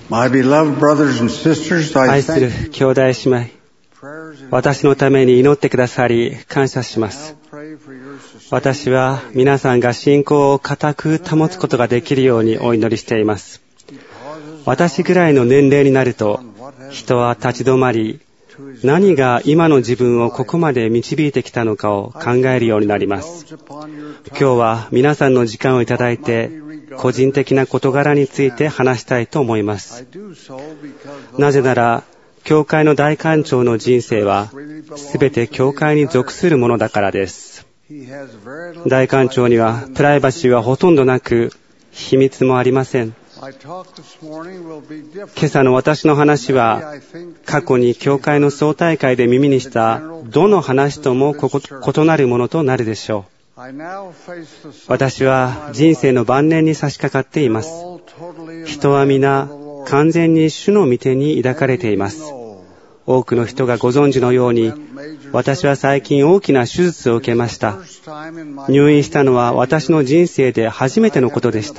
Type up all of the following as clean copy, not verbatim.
My beloved brothers and sisters, I 愛する thank you. 兄弟姉妹、私のために祈ってくださり感謝します。私は皆さんが信仰を固く保つことができるようにお祈りしています。私ぐらいの年齢になると、人は立ち止まり、何が今の自分をここまで導いてきたのかを考えるようになります。今日は皆さんの時間をいただいて、個人的な事柄について話したいと思います。なぜなら、教会の大官長の人生は、すべて教会に属するものだからです。大官長にはプライバシーはほとんどなく、秘密もありません。今朝の私の話は、過去に教会の総大会で耳にしたどの話とも異なるものとなるでしょう。私は人生の晩年に差し掛かっています。人は皆完全に主の御手に抱かれています。多くの人がご存知のように、私は最近大きな手術を受けました。入院したのは私の人生で初めてのことでした。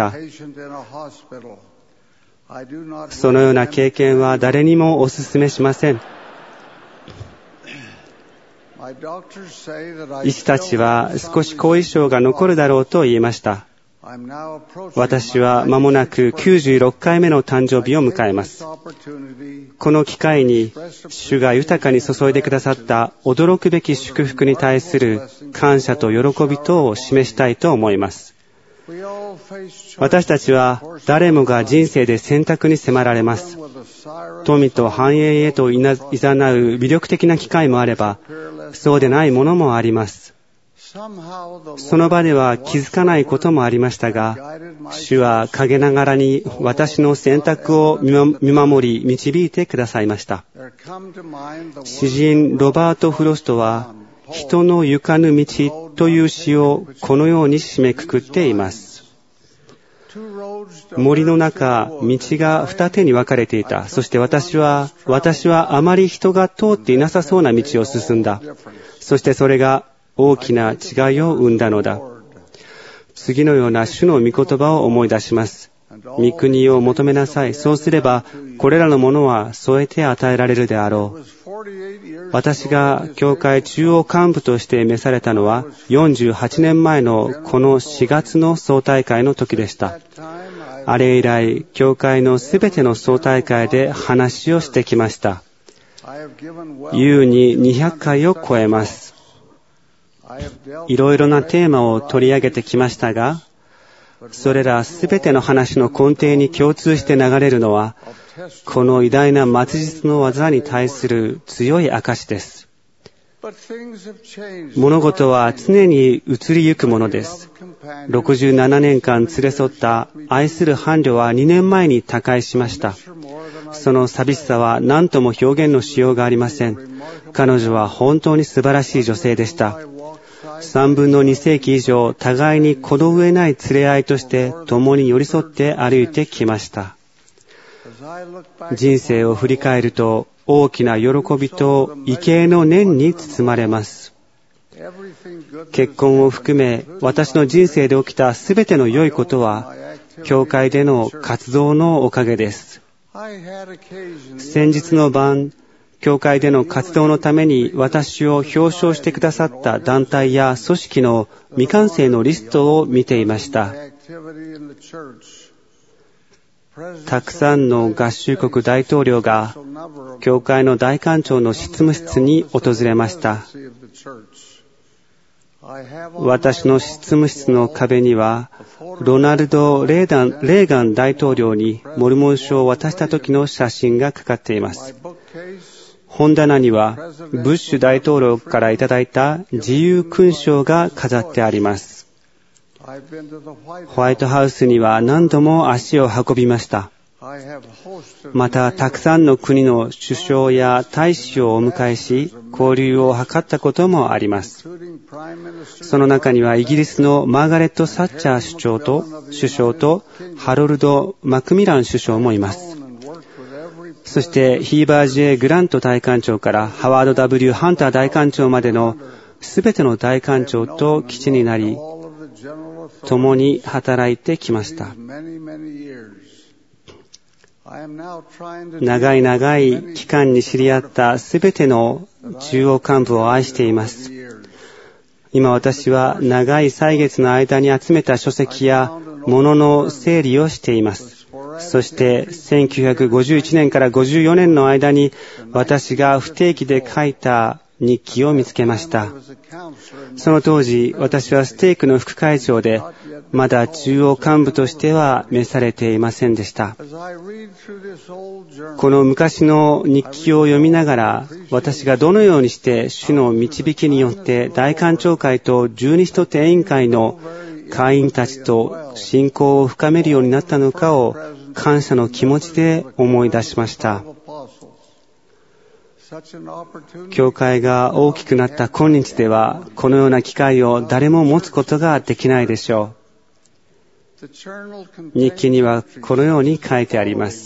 そのような経験は誰にもお勧めしません。医師たちは少し後遺症が残るだろうと言いました。私は間もなく96回目の誕生日を迎えます。この機会に主が豊かに注いでくださった驚くべき祝福に対する感謝と喜び等を示したいと思います。私たちは誰もが人生で選択に迫られます。富と繁栄へと誘う魅力的な機会もあれば、そうでないものもあります。その場では気づかないこともありましたが、主は陰ながらに私の選択を見守り導いてくださいました。詩人ロバート・フロストは、人の行かぬ道という詩をこのように締めくくっています。森の中、道が二手に分かれていた。そして私はあまり人が通っていなさそうな道を進んだ。そしてそれが大きな違いを生んだのだ。次のような主の御言葉を思い出します。御国を求めなさい。そうすれば、これらのものは添えて与えられるであろう。私が教会中央幹部として召されたのは、48年前のこの4月の総大会の時でした。あれ以来、教会のすべての総大会で話をしてきました。優に200回を超えます。いろいろなテーマを取り上げてきましたが、それらすべての話の根底に共通して流れるのは、この偉大な末日の技に対する強い証です。物事は常に移りゆくものです。67年間連れ添った愛する伴侶は2年前に他界しました。その寂しさは何とも表現のしようがありません。彼女は本当に素晴らしい女性でした。3分の2世紀以上、互いにこの上ない連れ合いとして共に寄り添って歩いてきました。人生を振り返ると、大きな喜びと畏敬の念に包まれます。結婚を含め、私の人生で起きたすべての良いことは、教会での活動のおかげです。先日の晩、教会での活動のために私を表彰してくださった団体や組織の未完成のリストを見ていました。たくさんの合衆国大統領が教会の大官長の執務室に訪れました。私の執務室の壁にはロナルド・レーガン大統領にモルモン書を渡した時の写真がかかっています。本棚にはブッシュ大統領からいただいた自由勲章が飾ってあります。ホワイトハウスには何度も足を運びました。また、たくさんの国の首相や大使をお迎えし、交流を図ったこともあります。その中にはイギリスのマーガレット・サッチャー首相とハロルド・マクミラン首相もいます。そしてヒーバー J. グラント大官長からハワード W. ハンター大官長までのすべての大官長と基地になり、共に働いてきました。 長い期間に知り合ったすべての中央幹部を愛しています。今私は長い歳月の間に集めた書籍や物の整理をしています。そして1951年から54年の間に私が不定期で書いた日記を見つけました。その当時私はステークの副会長でまだ中央幹部としては召されていませんでした。この昔の日記を読みながら私がどのようにして主の導きによって大官庁会と十二使徒定員会の会員たちと信仰を深めるようになったのかを感謝の気持ちで思い出しました。教会が大きくなった今日ではこのような機会を誰も持つことができないでしょう。日記にはこのように書いてあります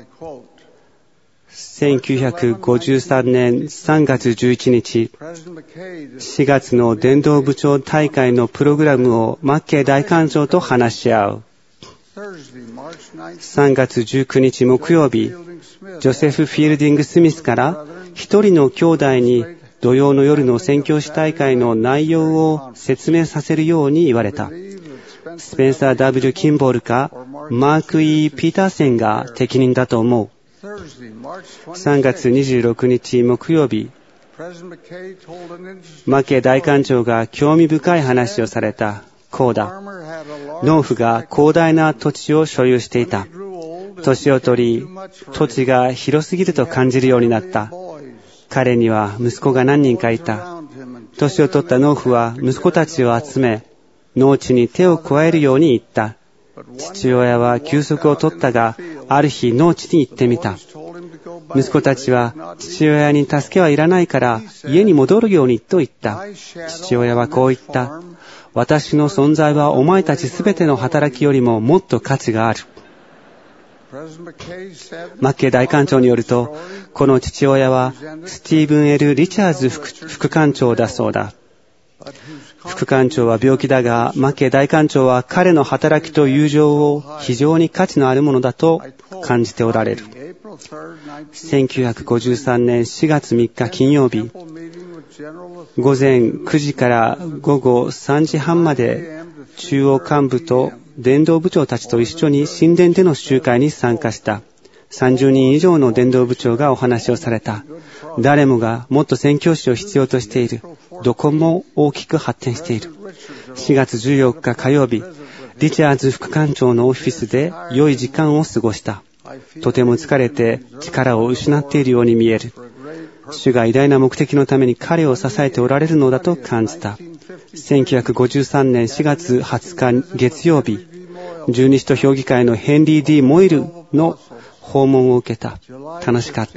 。1953年3月11日、4月の伝道部長大会のプログラムをマッケイ大官長と話し合う。3月19日木曜日、ジョセフ・フィールディング・スミスから一人の兄弟に土曜の夜の宣教師大会の内容を説明させるように言われた。スペンサー・ W ・キンボールかマーク・ E ・ピーターセンが適任だと思う。3月26日木曜日、マッケイ大官長が興味深い話をされた。こうだ。農夫が広大な土地を所有していた。年を取り、土地が広すぎると感じるようになった。彼には息子が何人かいた。年を取った農夫は息子たちを集め、農地に手を加えるように言った。父親は休息を取ったが、ある日農地に行ってみた。息子たちは父親に助けはいらないから家に戻るようにと言った。父親はこう言った。私の存在はお前たちすべての働きよりももっと価値がある。マッケイ大官長によると、この父親はスティーブン・L・リチャーズ副官長だそうだ。副官長は病気だが、マッケイ大官長は彼の働きと友情を非常に価値のあるものだと感じておられる。1953年4月3日金曜日、午前9時から午後3時半まで中央幹部と伝道部長たちと一緒に神殿での集会に参加した。30人以上の伝道部長がお話をされた。誰もがもっと宣教師を必要としている。どこも大きく発展している。4月14日火曜日、リチャーズ副官長のオフィスで良い時間を過ごした。とても疲れて力を失っているように見える。主が偉大な目的のために彼を支えておられるのだと感じた。1953年4月20日月曜日、十二使徒評議会のヘンリー・ D ・モイルの訪問を受けた。楽しかった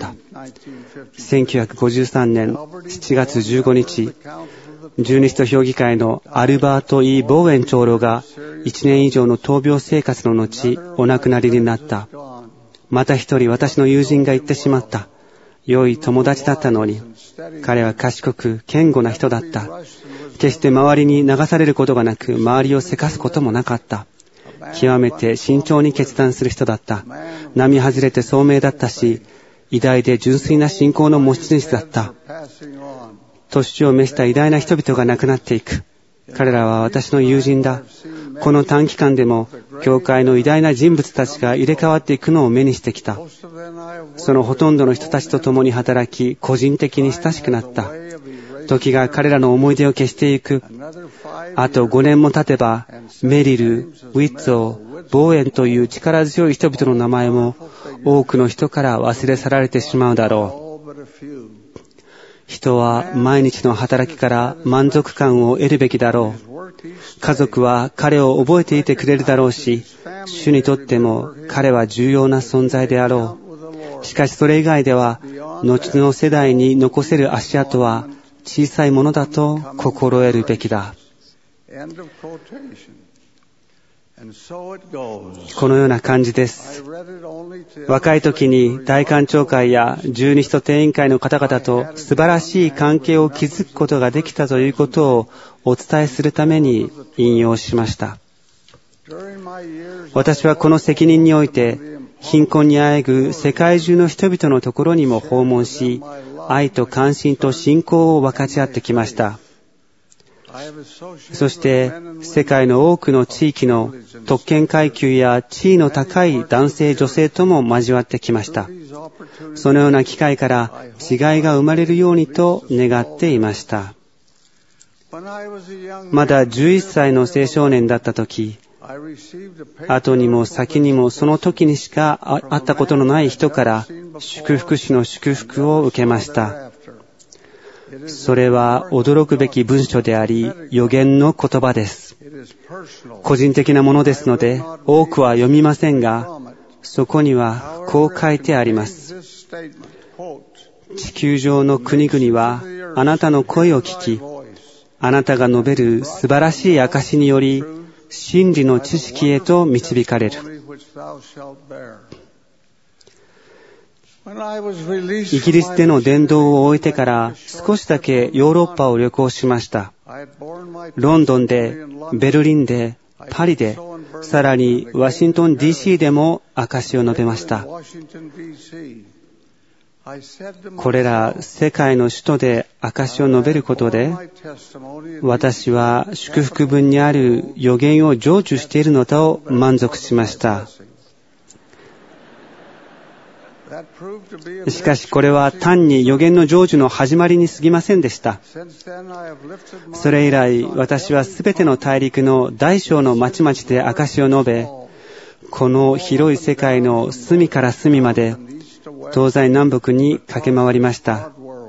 。1953年7月15日、十二使徒評議会のアルバート・ E ・ボーエン長老が1年以上の闘病生活の後お亡くなりになった。また一人私の友人が言ってしまった。良い友達だったのに、彼は賢く堅固な人だった。決して周りに流されることがなく、周りをせかすこともなかった。極めて慎重に決断する人だった。並外れて聡明だったし、偉大で純粋な信仰の持ち主だった。年を召した偉大な人々が亡くなっていく。彼らは私の友人だ。この短期間でも、教会の偉大な人物たちが入れ替わっていくのを目にしてきた。そのほとんどの人たちと共に働き、個人的に親しくなった。時が彼らの思い出を消していく。あと5年も経てば、メリル、ウィッツォー、ボーエンという力強い人々の名前も多くの人から忘れ去られてしまうだろう。人は毎日の働きから満足感を得るべきだろう。家族は彼を覚えていてくれるだろうし、主にとっても彼は重要な存在であろう。しかしそれ以外では、後の世代に残せる足跡は小さいものだと心得るべきだ。このような感じです。若い時に大官庁会や十二使徒定員会の方々と素晴らしい関係を築くことができたということをお伝えするために引用しました。私はこの責任において貧困にあえぐ世界中の人々のところにも訪問し、愛と関心と信仰を分かち合ってきました。そして世界の多くの地域の特権階級や地位の高い男性女性とも交わってきました。そのような機会から違いが生まれるようにと願っていました。まだ11歳の青少年だった時、後にも先にもその時にしか会ったことのない人から祝福主の祝福を受けました。それは驚くべき文書であり、預言の言葉です。個人的なものですので、多くは読みませんが、そこにはこう書いてあります。地球上の国々はあなたの声を聞き、あなたが述べる素晴らしい証により、真理の知識へと導かれる。イギリスでの伝道を終えてから少しだけヨーロッパを旅行しました。ロンドンで、ベルリンで、パリで、さらにワシントン DC でも証しを述べました。これら世界の首都で証しを述べることで、私は祝福文にある預言を成就しているのだと満足しました。しかしこれは単に預言の成就の始まりに過ぎませんでした。それ以来、私はすべての大陸の大小の町々で証しを述べ、この広い世界の隅から隅まで、東西南北に駆け回りました。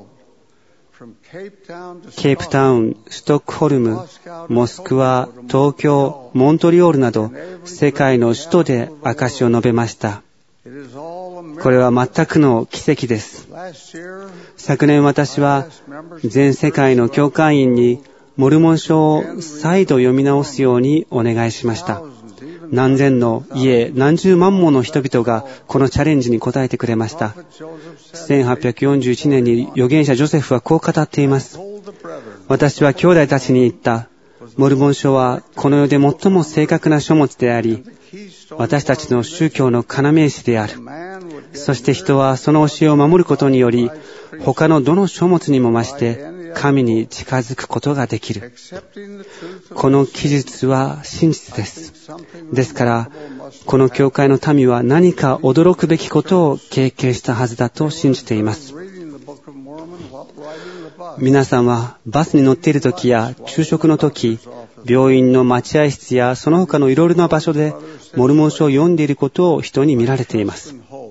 ケープタウン、ストックホルム、モスクワ、東京、モントリオールなど、世界の首都で証しを述べました。これは全くの奇跡です。昨年私は全世界の教会員にモルモン書を再度読み直すようにお願いしました。何千の、いえ何十万もの人々がこのチャレンジに応えてくれました。1841年に預言者ジョセフはこう語っています。私は兄弟たちに言った。モルモン書はこの世で最も正確な書物であり、私たちの宗教の要石である。そして人はその教えを守ることにより、他のどの書物にも増して神に近づくことができる。この記述は真実です。ですから、この教会の民は何か驚くべきことを経験したはずだと信じています。皆さんはバスに乗っているときや昼食のとき、病院の待合室やその他のいろいろな場所でモルモン書を読んでいることを人に見られています。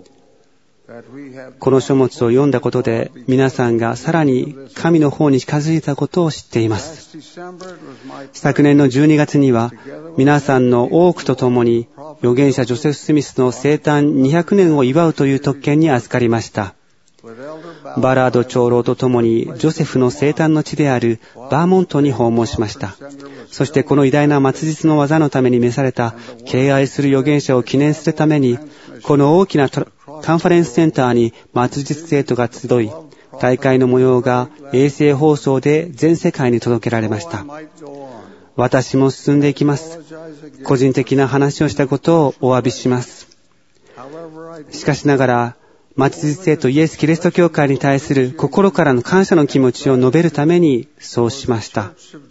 この書物を読んだことで皆さんがさらに神の方に近づいたことを知っています。昨年の12月には皆さんの多くと共に預言者ジョセフ・スミスの生誕200年を祝うという特権に預かりました。バラード長老と共にジョセフの生誕の地であるバーモントに訪問しました。そしてこの偉大な末日の技のために召された敬愛する預言者を記念するために、この大きなカンファレンスセンターに末日生徒が集い、大会の模様が衛星放送で全世界に届けられました。私も進んでいきます。個人的な話をしたことをお詫びします。しかしながら、末日生徒イエス・キリスト教会に対する心からの感謝の気持ちを述べるためにそうしました。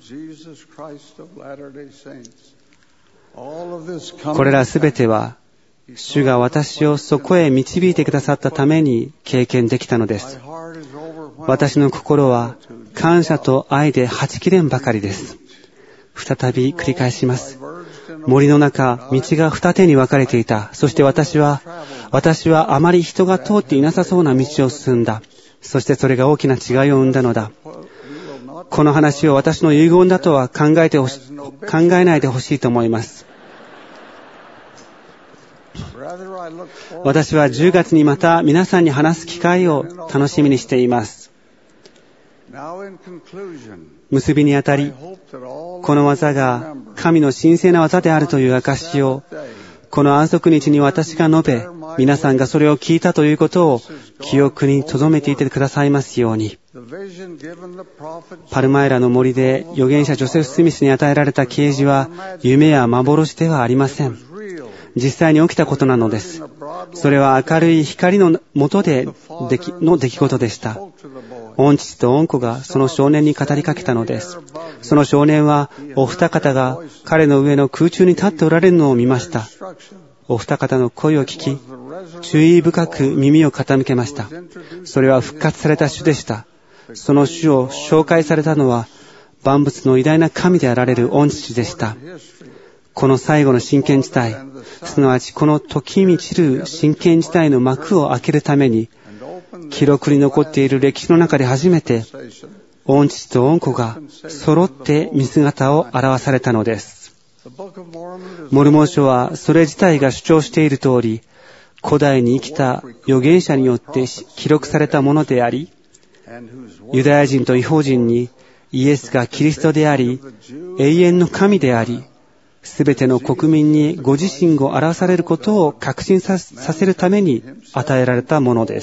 これらすべては、主が私をそこへ導いてくださったために経験できたのです。私の心は感謝と愛ではち切れんばかりです。再び繰り返します。森の中、道が二手に分かれていた。そして私はあまり人が通っていなさそうな道を進んだ。そしてそれが大きな違いを生んだのだ。この話を私の遺言だとは考えないでほしいと思います。私は10月にまた皆さんに話す機会を楽しみにしています。結びにあたり、この技が神の神聖な技であるという証を、この安息日に私が述べ、皆さんがそれを聞いたということを記憶に留めていてくださいますように。パルマイラの森で預言者ジョセフ・スミスに与えられた啓示は夢や幻ではありません。 実際に起きたことなのです。それは明るい光の下での出来事でした。御父と御子がその少年に語りかけたのです。その少年はお二方が彼の上の空中に立っておられるのを見ました。お二方の声を聞き、注意深く耳を傾けました。それは復活された主でした。その主を紹介されたのは万物の偉大な神であられる御父でした。この最後の真剣時代、すなわちこの時満ちる真剣時代の幕を開けるために、記録に残っている歴史の中で初めて、御父と御子が揃って見姿を現されたのです。モルモン書はそれ自体が主張している通り、古代に生きた預言者によって記録されたものであり、ユダヤ人と異邦人にイエスがキリストであり、永遠の神であり、すべての国民にご自身を表されることを確信させるために与えられたものです。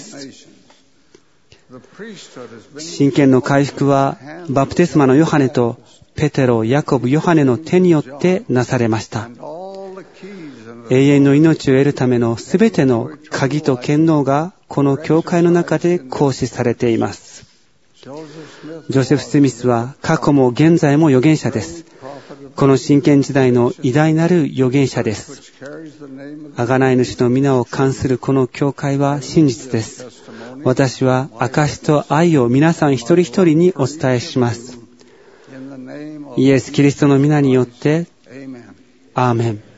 真剣の回復はバプテスマのヨハネとペテロ、ヤコブ、ヨハネの手によってなされました。永遠の命を得るためのすべての鍵と権能がこの教会の中で行使されています。ジョセフ・スミスは過去も現在も預言者です。この真剣時代の偉大なる預言者です。贖い主の皆を冠するこの教会は真実です。私は証と愛を皆さん一人一人にお伝えします。イエス・キリストの皆によって、アーメン。